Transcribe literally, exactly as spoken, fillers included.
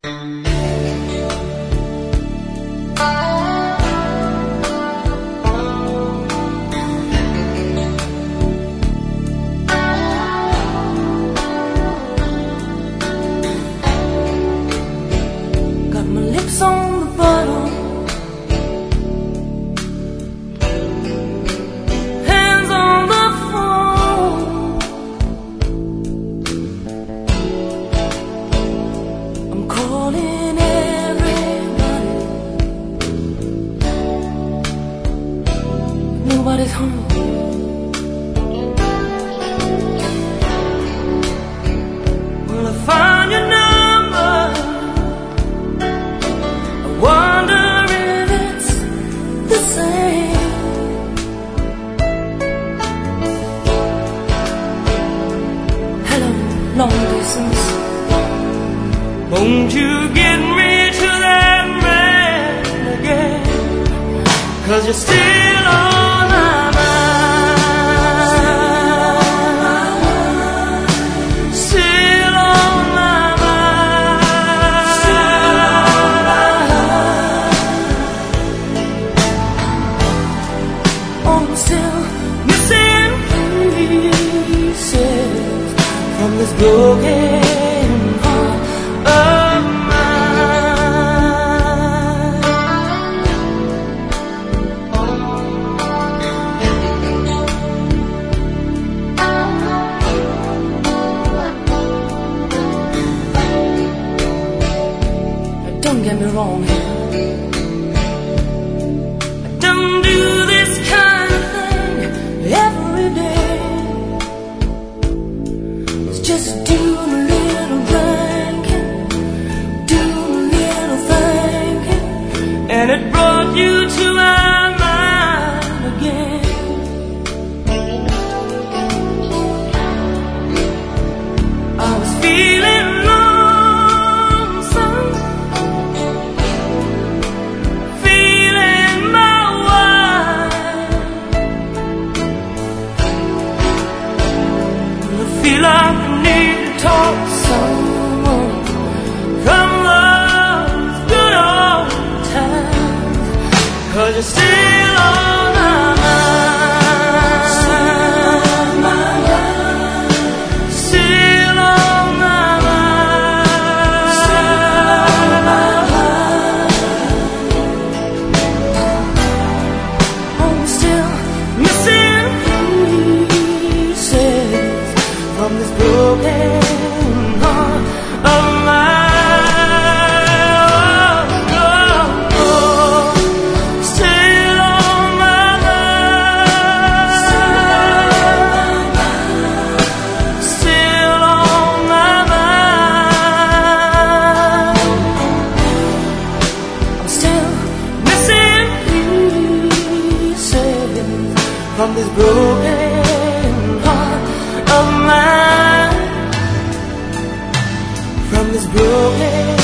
On the bottle, hands on the phone. I'm calling everybody, nobody's home. Well, I find your number. Long distance, won't you get me to that man again? 'Cause you're still on my mind, still on my mind, still on my mind. Oh, I'm still missing pieces from this broken heart of mine. Don't get me wrong here, I don't do this kind of thing every day. Just do a little thinking, do a little thinking, and it brought you to my mind again. I was feeling lonesome, feeling my wife. I feel like talk to someone from those good old times, 'cause you're still on my mind, still on my mind, still on my mind, still on my mind. I'm still missing pieces from this broken heart of mine. Oh, oh, oh. Still on my mind, still on my mind. I'm still missing pieces from this broken heart of mine, from this broken